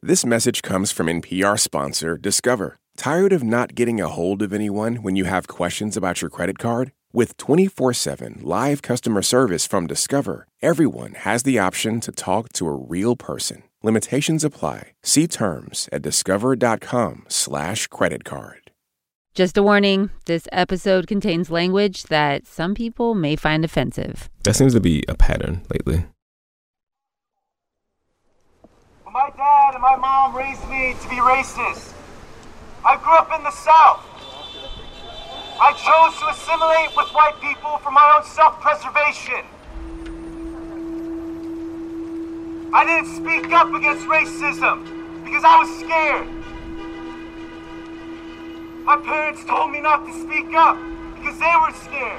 This message comes from NPR sponsor Discover. Tired of not getting a hold of anyone when you have questions about your credit card? With 24/7 live customer service from Discover, everyone has the option to talk to a real person. Limitations apply. See terms at discover.com/creditcard. Just a warning, this episode contains language that some people may find offensive. That seems to be a pattern lately. My dad and my mom raised me to be racist. I grew up in the South. I chose to assimilate with white people for my own self-preservation. I didn't speak up against racism because I was scared. My parents told me not to speak up because they were scared.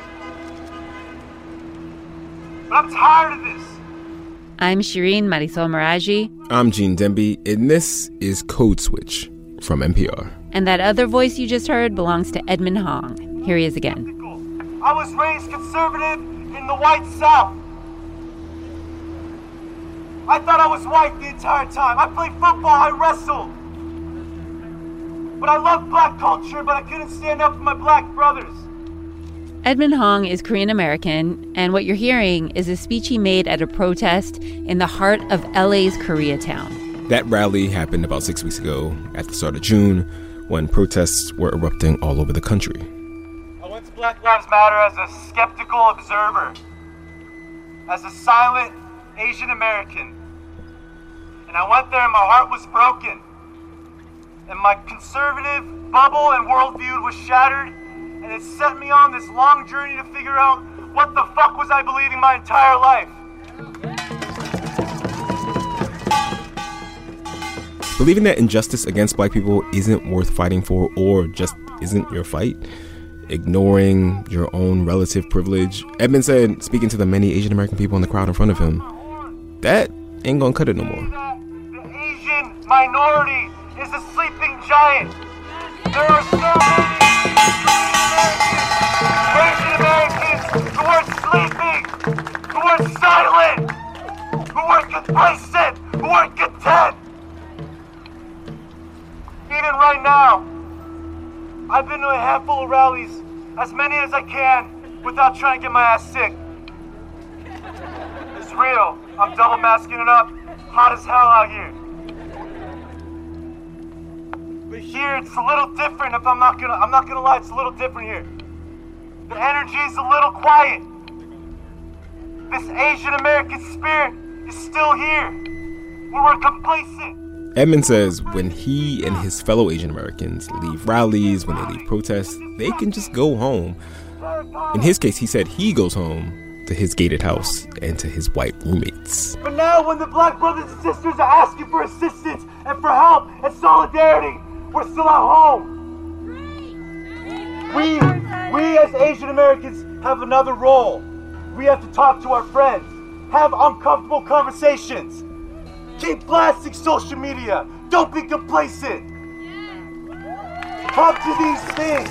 But I'm tired of this. I'm Shireen Marisol Meraji. I'm Gene Demby, and this is Code Switch from NPR. And that other voice you just heard belongs to Edmond Hong. Here he is again. I was raised conservative in the white South. I thought I was white the entire time. I played football, I wrestled. But I loved black culture, but I couldn't stand up for my black brothers. Edmond Hong is Korean American, and what you're hearing is a speech he made at a protest in the heart of LA's Koreatown. That rally happened about 6 weeks ago at the start of June when protests were erupting all over the country. I went to Black Lives Matter as a skeptical observer, as a silent Asian American. And I went there and my heart was broken. And my conservative bubble and worldview was shattered. And it set me on this long journey to figure out what the fuck was I believing my entire life. Believing that injustice against black people isn't worth fighting for or just isn't your fight, ignoring your own relative privilege, Edmond said, speaking to the many Asian American people in the crowd in front of him, that ain't gonna cut it no more. The Asian minority is a sleeping giant. There are so many Asian Americans who are sleeping, who are silent, who are complacent, who are content. Even right now, I've been to a handful of rallies, as many as I can, without trying to get my ass sick. It's real. I'm double masking it up. Hot as hell out here. But here, it's a little different. I'm not gonna lie, it's a little different here. The energy is a little quiet. This Asian American spirit is still here. We're complacent. Edmond says when he and his fellow Asian Americans leave rallies, when they leave protests, they can just go home. In his case, he said he goes home to his gated house and to his white roommates. But now when the black brothers and sisters are asking for assistance and for help and solidarity, we're still at home. We as Asian Americans have another role. We have to talk to our friends, have uncomfortable conversations. Keep blasting social media. Don't be complacent. Talk to these things.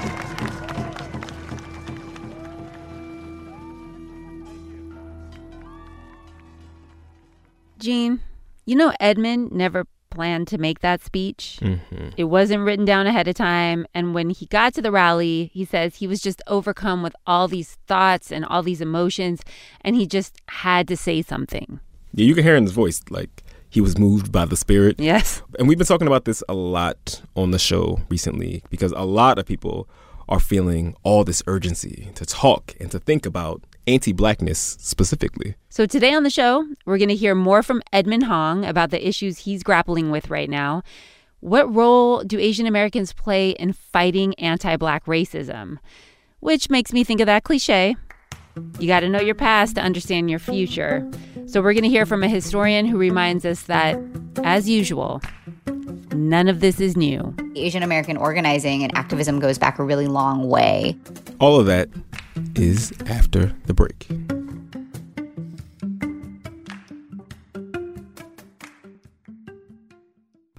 Gene, you know Edmond never planned to make that speech. Mm-hmm. It wasn't written down ahead of time. And when he got to the rally, he says he was just overcome with all these thoughts and all these emotions, and he just had to say something. Yeah, you can hear in his voice, like, he was moved by the spirit. Yes. And we've been talking about this a lot on the show recently because a lot of people are feeling all this urgency to talk and to think about anti-blackness specifically. So today on the show, we're going to hear more from Edmond Hong about the issues he's grappling with right now. What role do Asian Americans play in fighting anti-black racism? Which makes me think of that cliche. You got to know your past to understand your future. So we're going to hear from a historian who reminds us that, as usual, none of this is new. Asian American organizing and activism goes back a really long way. All of that is after the break.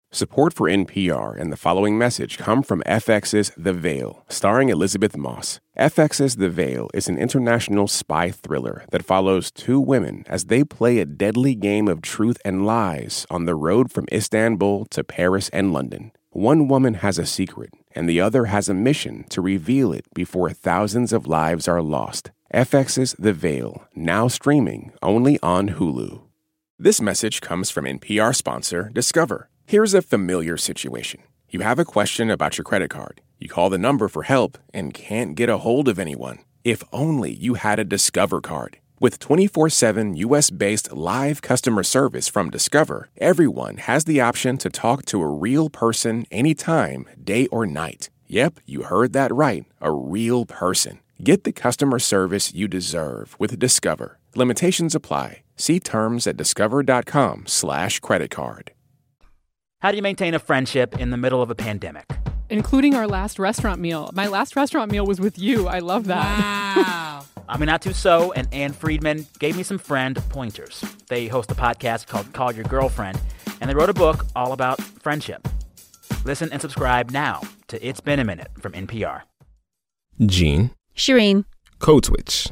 Support for NPR and the following message come from FX's The Veil, starring Elizabeth Moss. FX's The Veil is an international spy thriller that follows two women as they play a deadly game of truth and lies on the road from Istanbul to Paris and London. One woman has a secret, and the other has a mission to reveal it before thousands of lives are lost. FX's The Veil, now streaming only on Hulu. This message comes from NPR sponsor Discover. Here's a familiar situation. You have a question about your credit card. You call the number for help and can't get a hold of anyone. If only you had a Discover card. With 24/7 U.S.-based live customer service from Discover, everyone has the option to talk to a real person anytime, day or night. Yep, you heard that right, a real person. Get the customer service you deserve with Discover. Limitations apply. See terms at discover.com/creditcard. How do you maintain a friendship in the middle of a pandemic? Including our last restaurant meal. My last restaurant meal was with you. I love that. Wow. Aminatou Sow and Ann Friedman gave me some friend pointers. They host a podcast called Call Your Girlfriend, and they wrote a book all about friendship. Listen and subscribe now to It's Been a Minute from NPR. Gene. Shireen. Code Switch.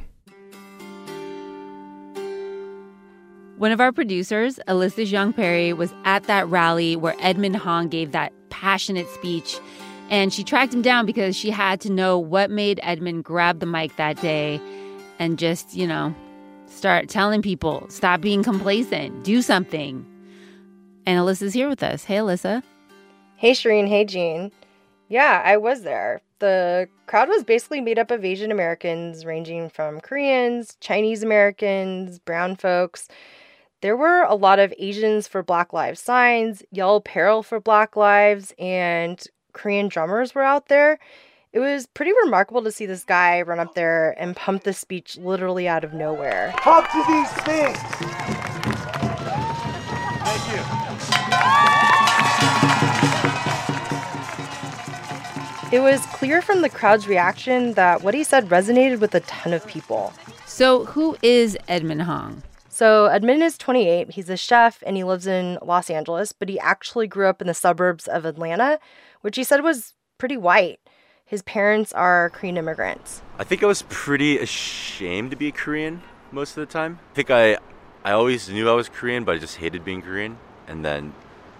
One of our producers, Alyssa Jeong-Perry, was at that rally where Edmond Hong gave that passionate speech, and she tracked him down because she had to know what made Edmond grab the mic that day and just, start telling people, stop being complacent, do something. And Alyssa's here with us. Hey, Alyssa. Hey, Shireen. Hey, Gene. Yeah, I was there. The crowd was basically made up of Asian Americans, ranging from Koreans, Chinese Americans, brown folks. There were a lot of Asians for Black Lives signs, yellow peril for Black Lives, and Korean drummers were out there. It was pretty remarkable to see this guy run up there and pump the speech literally out of nowhere. Talk to these things. Thank you. It was clear from the crowd's reaction that what he said resonated with a ton of people. So who is Edmond Hong? So Edmond is 28. He's a chef and he lives in Los Angeles, but he actually grew up in the suburbs of Atlanta, which he said was pretty white. His parents are Korean immigrants. I think I was pretty ashamed to be Korean most of the time. I think I always knew I was Korean, but I just hated being Korean. And then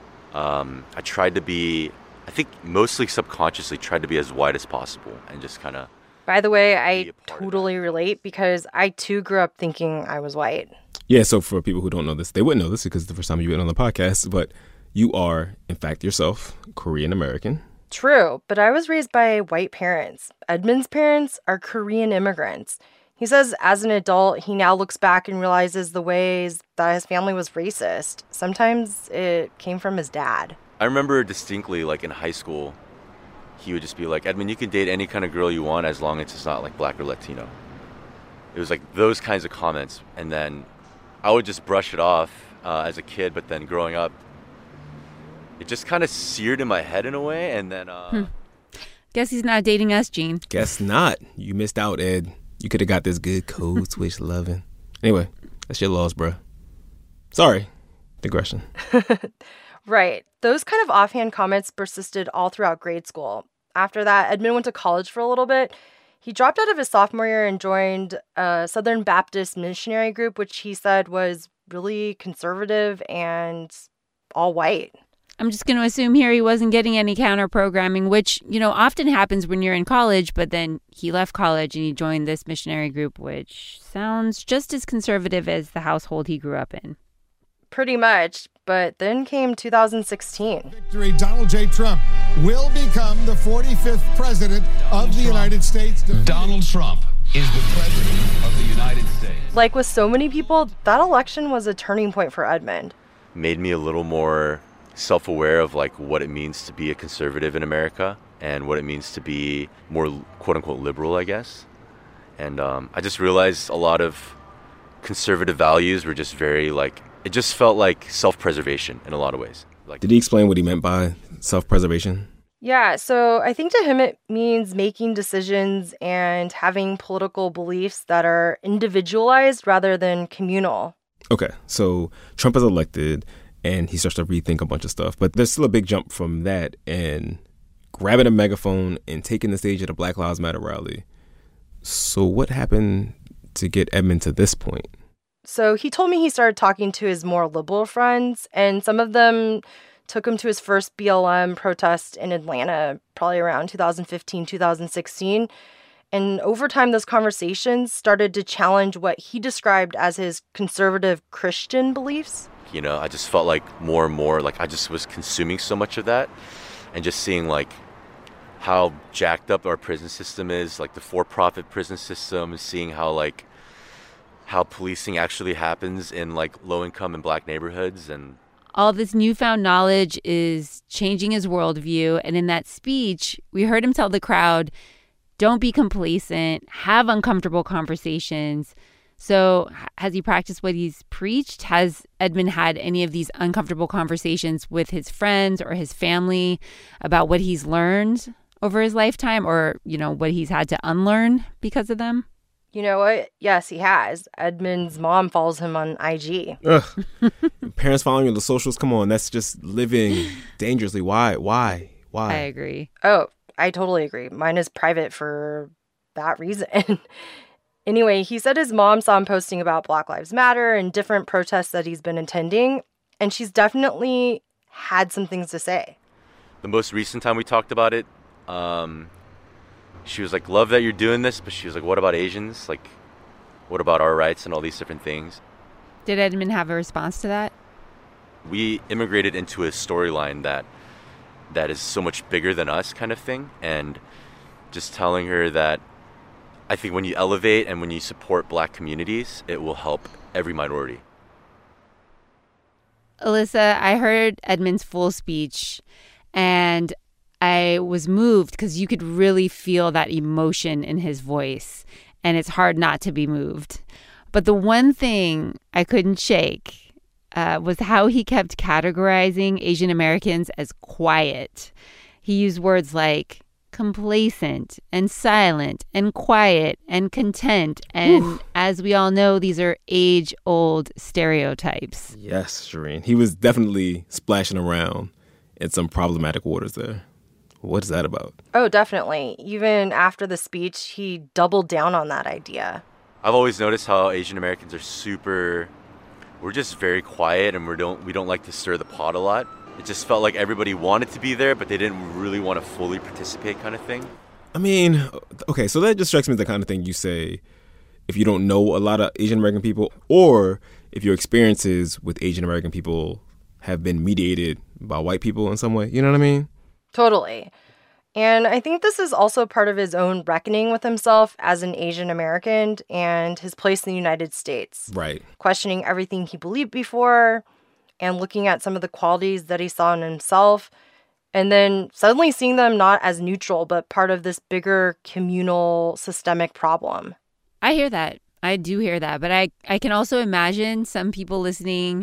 I tried to be, I think mostly subconsciously tried to be as white as possible and just kind of... By the way, I totally relate because I too grew up thinking I was white. Yeah, so for people who don't know this, they wouldn't know this because it's the first time you've been on the podcast, but you are, in fact, yourself Korean American. True, but I was raised by white parents. Edmond's parents are Korean immigrants. He says as an adult, he now looks back and realizes the ways that his family was racist. Sometimes it came from his dad. I remember distinctly, like in high school, he would just be like, Edmond, you can date any kind of girl you want as long as it's not like Black or Latino. It was like those kinds of comments. And then I would just brush it off as a kid, but then growing up, it just kind of seared in my head in a way. And then... Guess he's not dating us, Gene. Guess not. You missed out, Ed. You could have got this good code switch loving. Anyway, that's your loss, bruh. Sorry. Digression. Right. Those kind of offhand comments persisted all throughout grade school. After that, Edmond went to college for a little bit. He dropped out of his sophomore year and joined a Southern Baptist missionary group, which he said was really conservative and all white. I'm just going to assume here he wasn't getting any counter-programming, which, often happens when you're in college, but then he left college and he joined this missionary group, which sounds just as conservative as the household he grew up in. Pretty much, but then came 2016. Victory, Donald J. Trump will become the 45th president of the United States. Donald Trump is the president of the United States. Like with so many people, that election was a turning point for Edmond. Made me a little more self-aware of like what it means to be a conservative in America and what it means to be more quote-unquote liberal, I guess. And I just realized a lot of conservative values were just very like, it just felt like self-preservation in a lot of ways. Like, did he explain what he meant by self-preservation? Yeah, so I think to him it means making decisions and having political beliefs that are individualized rather than communal. Okay, so Trump is elected and he starts to rethink a bunch of stuff. But there's still a big jump from that and grabbing a megaphone and taking the stage at a Black Lives Matter rally. So what happened to get Edmund to this point? So he told me he started talking to his more liberal friends, and some of them took him to his first BLM protest in Atlanta, probably around 2015, 2016. And over time, those conversations started to challenge what he described as his conservative Christian beliefs. You know, I just felt like more and more, like I just was consuming so much of that and just seeing like how jacked up our prison system is, like the for-profit prison system, seeing how policing actually happens in like low-income and Black neighborhoods. And all this newfound knowledge is changing his worldview. And in that speech, we heard him tell the crowd, don't be complacent, have uncomfortable conversations. So has he practiced what he's preached? Has Edmund had any of these uncomfortable conversations with his friends or his family about what he's learned over his lifetime, or, you know, what he's had to unlearn because of them? You know what? Yes, he has. Edmund's mom follows him on IG. Ugh. Parents following you on the socials? Come on, that's just living dangerously. Why? I agree. Oh, I totally agree. Mine is private for that reason. Anyway, he said his mom saw him posting about Black Lives Matter and different protests that he's been attending, and she's definitely had some things to say. The most recent time we talked about it, she was like, love that you're doing this, but she was like, what about Asians? Like, what about our rights and all these different things? Did Edmund have a response to that? We immigrated into a storyline that is so much bigger than us kind of thing. And just telling her that I think when you elevate and when you support Black communities, it will help every minority. Alyssa, I heard Edmund's full speech, and I was moved because you could really feel that emotion in his voice, and it's hard not to be moved. But the one thing I couldn't shake was how he kept categorizing Asian Americans as quiet. He used words like complacent and silent and quiet and content. And as we all know, these are age-old stereotypes. Yes, Shireen. He was definitely splashing around in some problematic waters there. What is that about? Oh, definitely. Even after the speech, he doubled down on that idea. I've always noticed how Asian Americans are we're just very quiet, and we don't like to stir the pot a lot. It just felt like everybody wanted to be there, but they didn't really want to fully participate kind of thing. I mean, okay, so that just strikes me as the kind of thing you say if you don't know a lot of Asian American people, or if your experiences with Asian American people have been mediated by white people in some way. You know what I mean? Totally. And I think this is also part of his own reckoning with himself as an Asian American and his place in the United States. Right. Questioning everything he believed before and looking at some of the qualities that he saw in himself, and then suddenly seeing them not as neutral, but part of this bigger communal systemic problem. I hear that. I do hear that. But I can also imagine some people listening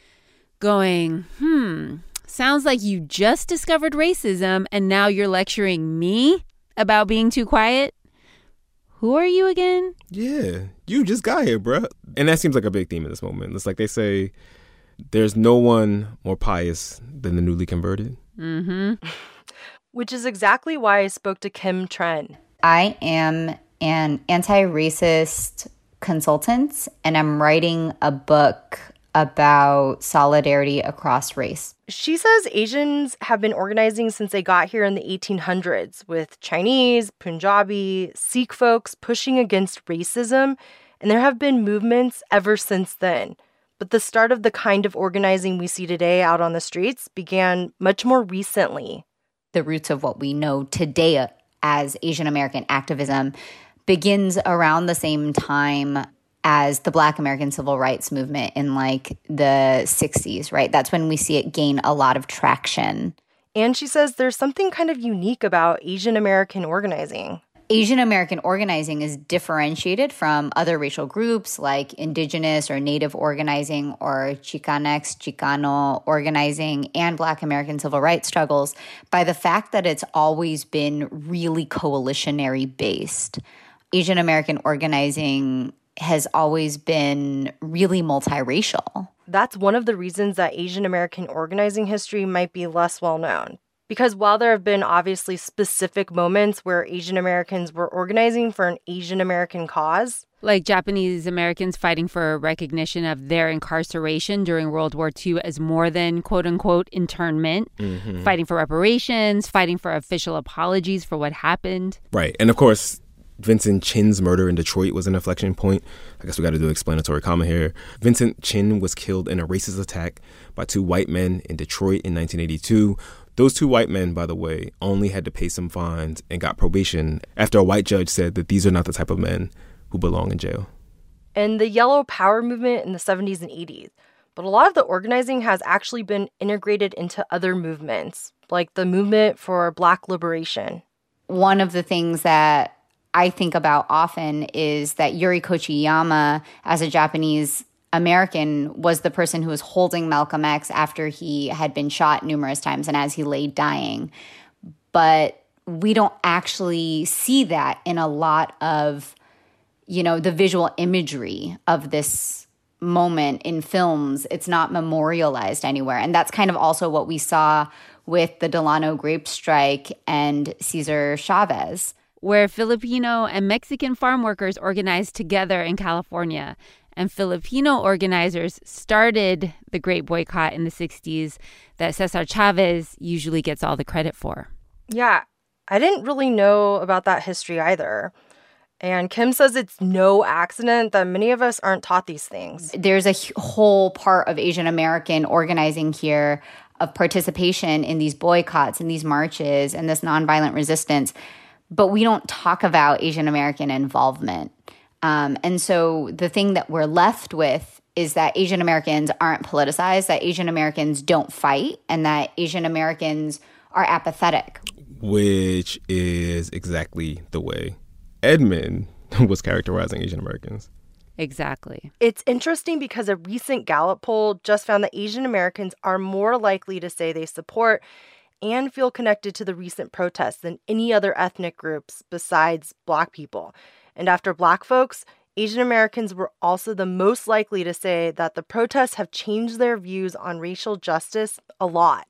going, sounds like you just discovered racism and now you're lecturing me about being too quiet. Who are you again? Yeah, you just got here, bruh. And that seems like a big theme in this moment. It's like they say, there's no one more pious than the newly converted. Mm-hmm. Which is exactly why I spoke to Kim Tren. I am an anti-racist consultant, and I'm writing a book about solidarity across race. She says Asians have been organizing since they got here in the 1800s, with Chinese, Punjabi, Sikh folks pushing against racism, and there have been movements ever since then. But the start of the kind of organizing we see today out on the streets began much more recently. The roots of what we know today as Asian American activism begins around the same time as the Black American Civil Rights Movement in like the 60s, right? That's when we see it gain a lot of traction. And she says there's something kind of unique about Asian American organizing. Asian American organizing is differentiated from other racial groups like indigenous or native organizing or Chicanx, Chicano organizing and Black American civil rights struggles by the fact that it's always been really coalitionary based. Asian American organizing has always been really multiracial. That's one of the reasons that Asian American organizing history might be less well known. Because while there have been obviously specific moments where Asian Americans were organizing for an Asian American cause, like Japanese Americans fighting for recognition of their incarceration during World War II as more than, quote unquote, internment, fighting for reparations, fighting for official apologies for what happened. Right. And of course, Vincent Chin's murder in Detroit was an inflection point. I guess we got to do explanatory comment here. Vincent Chin was killed in a racist attack by 2 white men in Detroit in 1982. Those 2 white men, by the way, only had to pay some fines and got probation after a white judge said that these are not the type of men who belong in jail. And the Yellow Power movement in the 70s and 80s. But a lot of the organizing has actually been integrated into other movements, like the movement for Black liberation. One of the things that I think about often is that Yuri Kochiyama, as a Japanese American, was the person who was holding Malcolm X after he had been shot numerous times and as he lay dying. But we don't actually see that in a lot of, the visual imagery of this moment in films. It's not memorialized anywhere. And that's kind of also what we saw with the Delano grape strike and Cesar Chavez, where Filipino and Mexican farm workers organized together in California. And Filipino organizers started the Great Boycott in the 60s that Cesar Chavez usually gets all the credit for. Yeah, I didn't really know about that history either. And Kim says it's no accident that many of us aren't taught these things. There's a whole part of Asian American organizing here, of participation in these boycotts and these marches and this nonviolent resistance. But we don't talk about Asian American involvement. And so the thing that we're left with is that Asian Americans aren't politicized, that Asian Americans don't fight, and that Asian Americans are apathetic. Which is exactly the way Edmund was characterizing Asian Americans. Exactly. It's interesting because a recent Gallup poll just found that Asian Americans are more likely to say they support and feel connected to the recent protests than any other ethnic groups besides Black people. And after Black folks, Asian Americans were also the most likely to say that the protests have changed their views on racial justice a lot.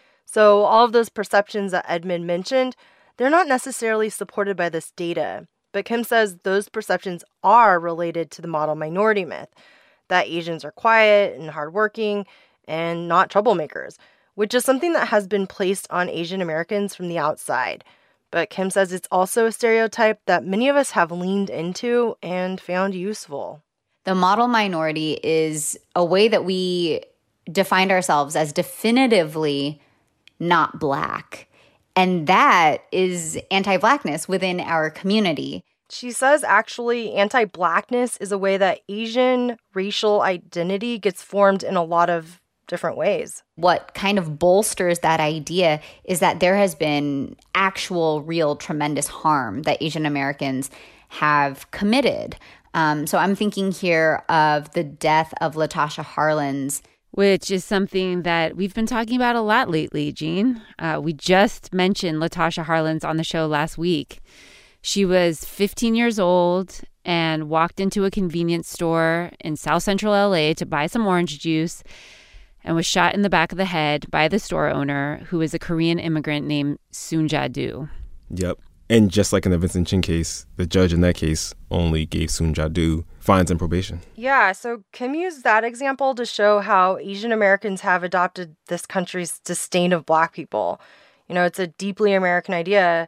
So all of those perceptions that Edmund mentioned, they're not necessarily supported by this data. But Kim says those perceptions are related to the model minority myth, that Asians are quiet and hardworking and not troublemakers, which is something that has been placed on Asian Americans from the outside. But Kim says it's also a stereotype that many of us have leaned into and found useful. The model minority is a way that we defined ourselves as definitively not Black. And that is anti-Blackness within our community. She says actually anti-Blackness is a way that Asian racial identity gets formed in a lot of different ways. What kind of bolsters that idea is that there has been actual, real, tremendous harm that Asian Americans have committed. So I'm thinking here of the death of Latasha Harlins, which is something that we've been talking about a lot lately, Jean. We just mentioned Latasha Harlins on the show last week. She was 15 years old and walked into a convenience store in South Central LA to buy some orange juice and was shot in the back of the head by the store owner, who is a Korean immigrant named Soon Ja-do. Yep. And just like in the Vincent Chin case, the judge in that case only gave Soon Ja-do fines and probation. Yeah, so Kim used that example to show how Asian Americans have adopted this country's disdain of Black people. It's a deeply American idea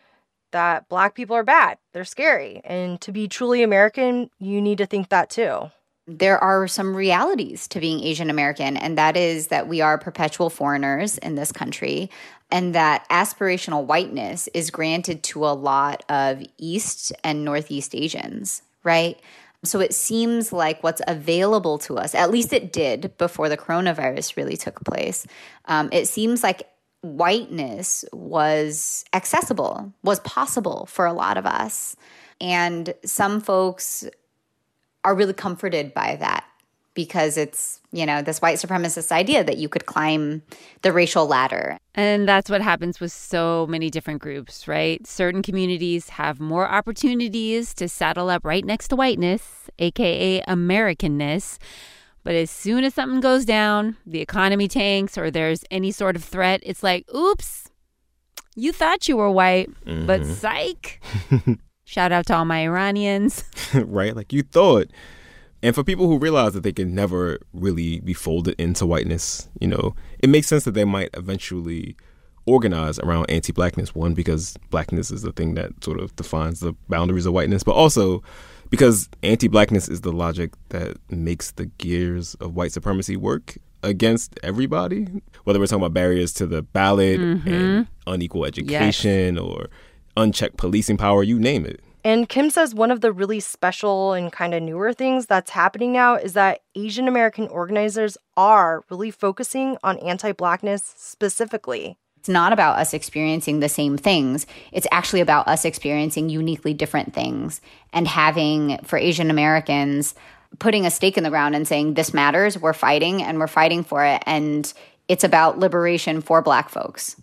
that Black people are bad. They're scary. And to be truly American, you need to think that too. There are some realities to being Asian American, and that is that we are perpetual foreigners in this country, and that aspirational whiteness is granted to a lot of East and Northeast Asians, right? So it seems like what's available to us, at least it did before the coronavirus really took place, it seems like whiteness was accessible, was possible for a lot of us. And some folks are really comforted by that because it's, this white supremacist idea that you could climb the racial ladder. And that's what happens with so many different groups, right? Certain communities have more opportunities to saddle up right next to whiteness, aka Americanness. But as soon as something goes down, the economy tanks, or there's any sort of threat, it's like, oops, you thought you were white, but psych. Shout out to all my Iranians. Right? Like you thought. And for people who realize that they can never really be folded into whiteness, it makes sense that they might eventually organize around anti-blackness. One, because blackness is the thing that sort of defines the boundaries of whiteness, but also because anti-blackness is the logic that makes the gears of white supremacy work against everybody, whether we're talking about barriers to the ballot and unequal education or unchecked policing power, you name it. And Kim says one of the really special and kind of newer things that's happening now is that Asian American organizers are really focusing on anti-blackness specifically. It's not about us experiencing the same things. It's actually about us experiencing uniquely different things and having, for Asian Americans, putting a stake in the ground and saying, this matters, we're fighting, and we're fighting for it. And it's about liberation for Black folks.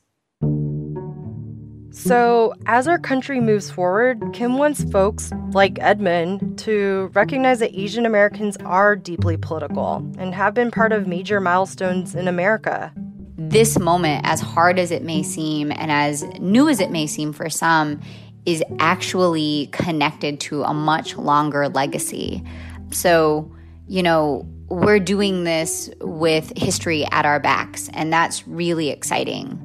So as our country moves forward, Kim wants folks like Edmund to recognize that Asian Americans are deeply political and have been part of major milestones in America. This moment, as hard as it may seem and as new as it may seem for some, is actually connected to a much longer legacy. So, we're doing this with history at our backs, and that's really exciting.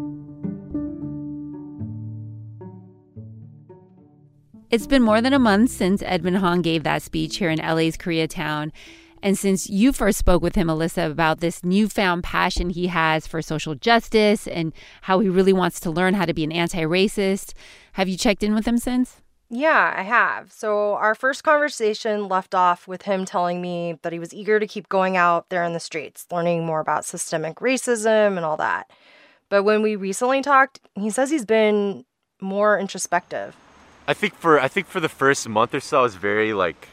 It's been more than a month since Edmund Hong gave that speech here in LA's Koreatown. And since you first spoke with him, Alyssa, about this newfound passion he has for social justice and how he really wants to learn how to be an anti-racist, have you checked in with him since? Yeah, I have. So our first conversation left off with him telling me that he was eager to keep going out there in the streets, learning more about systemic racism and all that. But when we recently talked, he says he's been more introspective. I think for the first month or so, I was very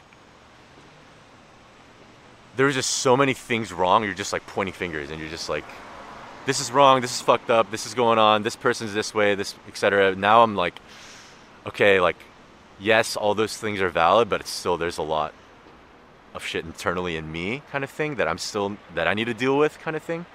there was just so many things wrong. You're just pointing fingers, and you're just like, this is wrong, this is fucked up, this is going on, this person's this way, this, etc. Now I'm like, okay, yes, all those things are valid, but it's still, there's a lot of shit internally in me, kind of thing, that I need to deal with, kind of thing.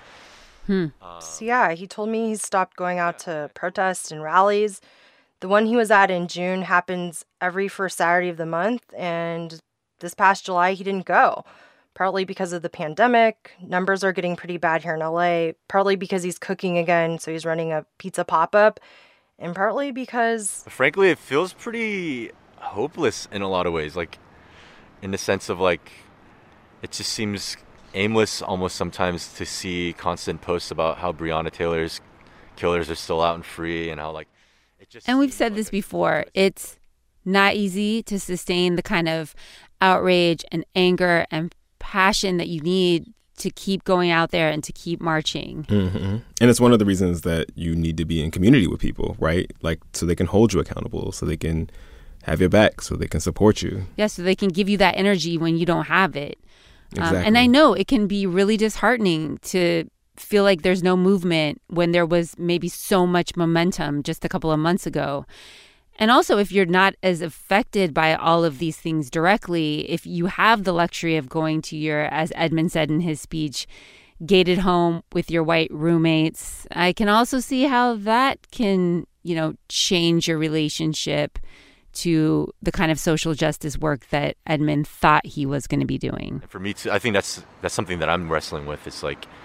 So yeah, he told me he's stopped going out to protests and rallies. The one he was at in June happens every first Saturday of the month, and this past July he didn't go. Partly because of the pandemic, numbers are getting pretty bad here in LA, partly because he's cooking again, so he's running a pizza pop-up, and partly because... Frankly, it feels pretty hopeless in a lot of ways, in the sense of it just seems aimless almost sometimes to see constant posts about how Breonna Taylor's killers are still out and free and how And we've said this before, it's not easy to sustain the kind of outrage and anger and passion that you need to keep going out there and to keep marching. And it's one of the reasons that you need to be in community with people, right? So they can hold you accountable, so they can have your back, so they can support you. Yeah, so they can give you that energy when you don't have it. Exactly. And I know it can be really disheartening to feel like there's no movement when there was maybe so much momentum just a couple of months ago. And also, if you're not as affected by all of these things directly, if you have the luxury of going to your, as Edmund said in his speech, gated home with your white roommates, I can also see how that can, change your relationship to the kind of social justice work that Edmund thought he was going to be doing. For me, too, I think that's something that I'm wrestling with. It's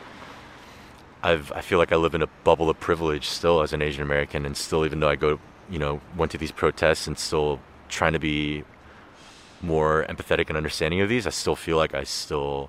I feel like I live in a bubble of privilege still as an Asian American, and still, even though I went to these protests and still trying to be more empathetic and understanding of these, I still feel like there's still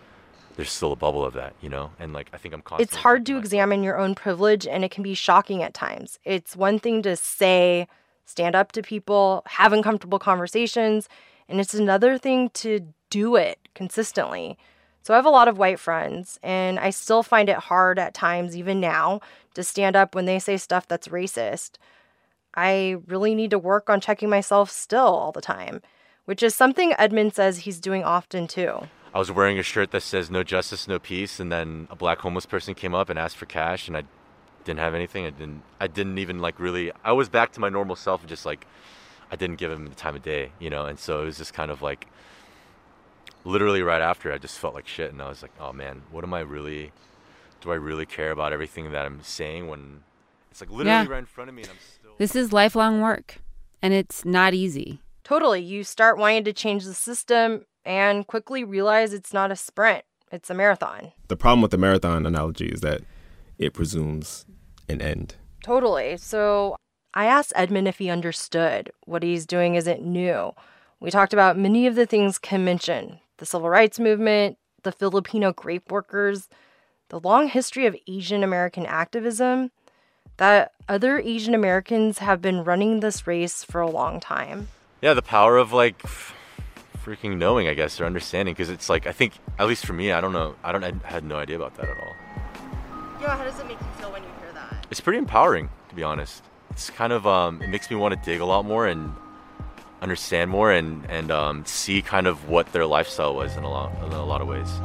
a bubble of that, and I think I'm constantly... It's hard to examine your own privilege, and it can be shocking at times. It's one thing to say, stand up to people, have uncomfortable conversations, and it's another thing to do it consistently. So I have a lot of white friends, and I still find it hard at times, even now, to stand up when they say stuff that's racist. I really need to work on checking myself still all the time, which is something Edmund says he's doing often too. I was wearing a shirt that says "No justice, no peace," and then a black homeless person came up and asked for cash, and I didn't have anything. I didn't even like really. I was back to my normal self, and just like I didn't give him the time of day, you know. And so it was just kind of like literally right after, I just felt like shit, and I was like, oh man, what am I really? Do I really care about everything that I'm saying when it's like literally right in front of me, and I'm still. This is lifelong work, and it's not easy. Totally. You start wanting to change the system and quickly realize it's not a sprint, it's a marathon. The problem with the marathon analogy is that it presumes an end. Totally. So I asked Edmund if he understood what he's doing isn't new. We talked about many of the things Kim mentioned, the civil rights movement, the Filipino grape workers, the long history of Asian American activism, that other Asian Americans have been running this race for a long time. Yeah, the power of like freaking knowing, I guess, or understanding, because it's like, I think, at least for me, I had no idea about that at all. Yeah, how does it make you feel when you hear that? It's pretty empowering, to be honest. It's kind of, it makes me want to dig a lot more and understand more and see kind of what their lifestyle was in a lot of ways.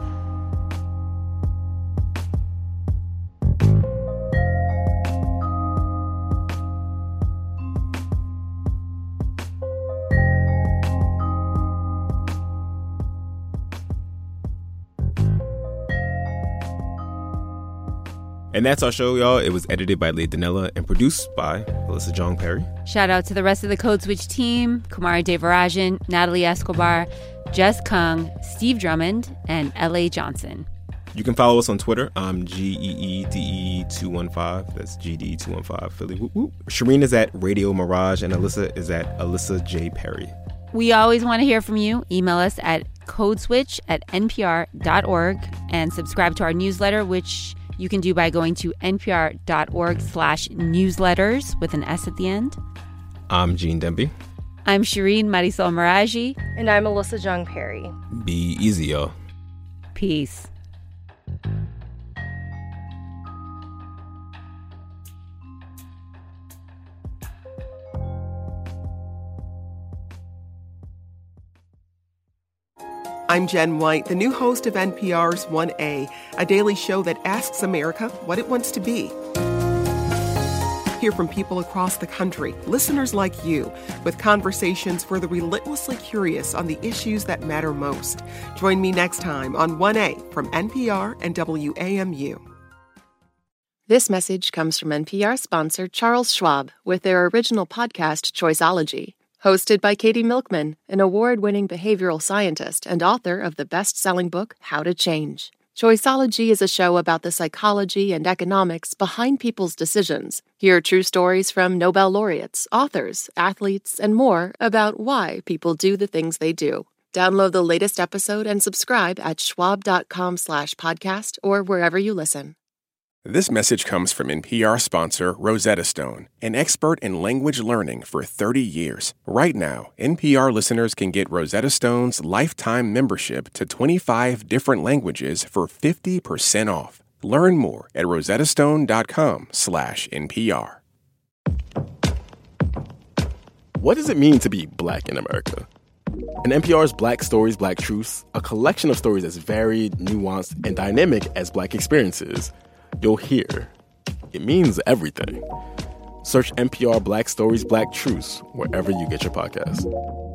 And that's our show, y'all. It was edited by Leah Donnella and produced by Alyssa Jong Perry. Shout out to the rest of the Code Switch team, Kumari Devarajan, Natalie Escobar, Jess Kung, Steve Drummond, and L.A. Johnson. You can follow us on Twitter. I'm GEEDE215. That's GDE215 Philly. Whoop, whoop. Shireen is at Radio Mirage, and Alyssa is at Alyssa J. Perry. We always want to hear from you. Email us at codeswitch@npr.org and subscribe to our newsletter, which you can do by going to npr.org/newsletters with an S at the end. I'm Gene Demby. I'm Shireen Marisol Meraji. And I'm Alyssa Jong Perry. Be easy, y'all. Peace. I'm Jen White, the new host of NPR's 1A, a daily show that asks America what it wants to be. Hear from people across the country, listeners like you, with conversations for the relentlessly curious on the issues that matter most. Join me next time on 1A from NPR and WAMU. This message comes from NPR sponsor Charles Schwab with their original podcast, Choiceology. Hosted by Katie Milkman, an award-winning behavioral scientist and author of the best-selling book, How to Change. Choiceology is a show about the psychology and economics behind people's decisions. Hear true stories from Nobel laureates, authors, athletes, and more about why people do the things they do. Download the latest episode and subscribe at schwab.com/podcast or wherever you listen. This message comes from NPR sponsor Rosetta Stone, an expert in language learning for 30 years. Right now, NPR listeners can get Rosetta Stone's lifetime membership to 25 different languages for 50% off. Learn more at rosettastone.com/NPR. What does it mean to be Black in America? In NPR's Black Stories, Black Truths, a collection of stories as varied, nuanced, and dynamic as Black experiences, you'll hear it means everything. Search NPR Black Stories, Black Truths wherever you get your podcasts.